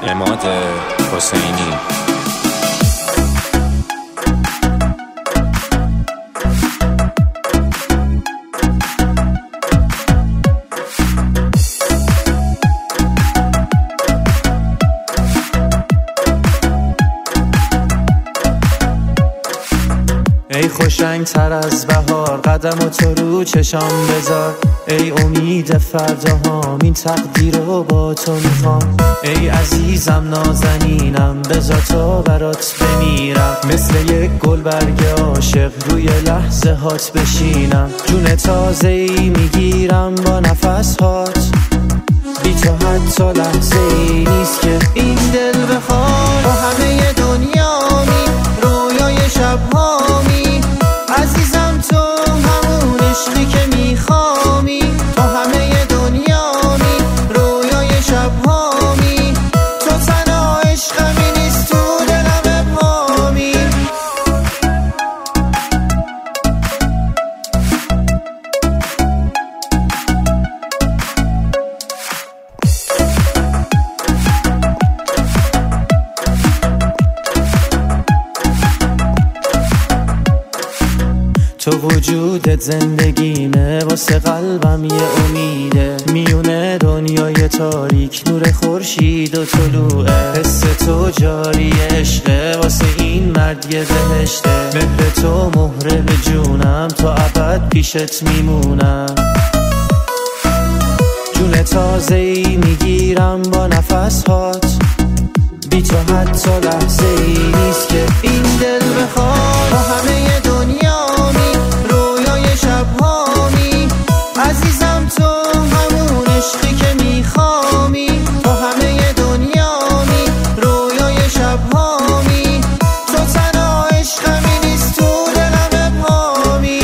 عماد حسینی. ای خوشنگ تر از بهار، قدم و تو رو چشام بذار. ای امید فرداهام، این تقدیر رو با تو میخوام. ای عزیزم نازنینم، بذار تا برات بمیرم. مثل یک گل برگ عاشق روی لحظه هات بشینم. جون تازه ای میگیرم با نفس هات. بی تو حتی لحظه ای نیست که این دل بخواد. با همه دنیامی، رویای شبهامی. عزیزم تو همون عشقی که میخوامی. با همه دنیامی، رویای شبهامی. تو تنها عشقمی نیست تو دلم ابهامی. تو وجودت زندگیمه، واسه قلبم یه امیده. میونه دنیای تاریک، نور خورشید و طلوعه. حس تو جاری عشقه، واسه این مرد یه بهشته. مهر تو مهره به جونم، تا ابد پیشت میمونم. جون تازه ای میگیرم با نفس هات. بی تو حتی لحظه ای نیست که این دل بخواد. با همه دنیامی، رویای شبهامی. عزیزم تو همون عشقی که میخوامی. با همه دنیامی، رویای شبهامی. تو تنها عشقمی نیست تو دلم ابهامی.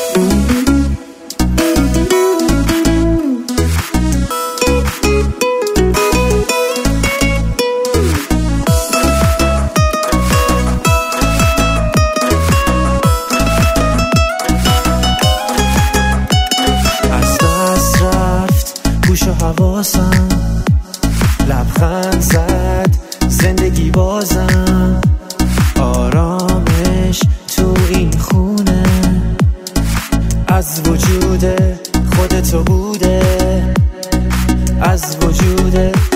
حواسم لبخند زد، زندگی بازم. آرامش تو این خونه، از وجود خودتو بوده. از وجود